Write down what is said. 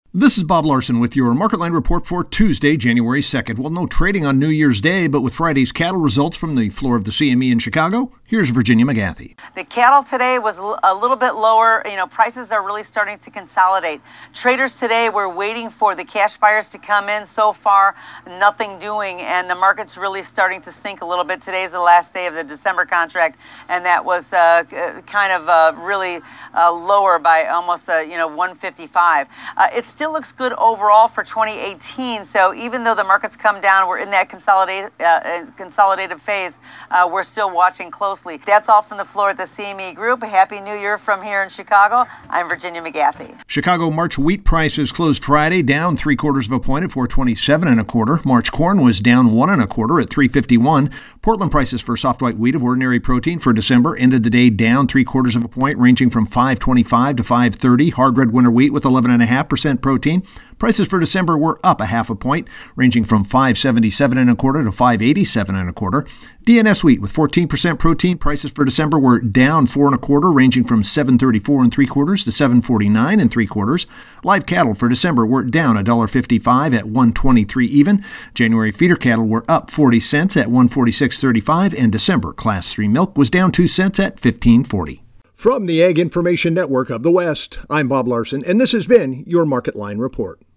This is Bob Larson with your Market Line report for Tuesday, January 2nd. Well, no trading on New Year's Day, but with Friday's cattle results from the floor of the CME in Chicago, here's Virginia McGathy. The cattle today was a little bit lower. Prices are really starting to consolidate. Traders today were waiting for the cash buyers to come in. So far, nothing doing, and the market's really starting to sink a little bit. Today is the last day of the December contract, and that was really lower by almost 155. It still looks good overall for 2018. So even though the market's come down, we're in that consolidated phase. We're still watching closely. That's all from the floor at the CME Group. Happy New Year from here in Chicago. I'm Virginia McGathy. Chicago March wheat prices closed Friday down 0.75 points at 427 1/4. March corn was down 1 1/4 at 351. Portland prices for soft white wheat of ordinary protein for December ended the day down 0.75 points, ranging from 525 to 530. Hard red winter wheat with 11.5% protein. Prices for December were up 0.5 points, ranging from 577 1/4 to 587 1/4. DNS wheat with 14% protein. Prices for December were down 4 1/4, ranging from 734 3/4 to 749 3/4. Live cattle for December were down $1.55 at 123 even. January feeder cattle were up 40 cents at 146.35, and December Class 3 milk was down 2 cents at 15.40. From the Ag Information Network of the West, I'm Bob Larson, and this has been your Market Line Report.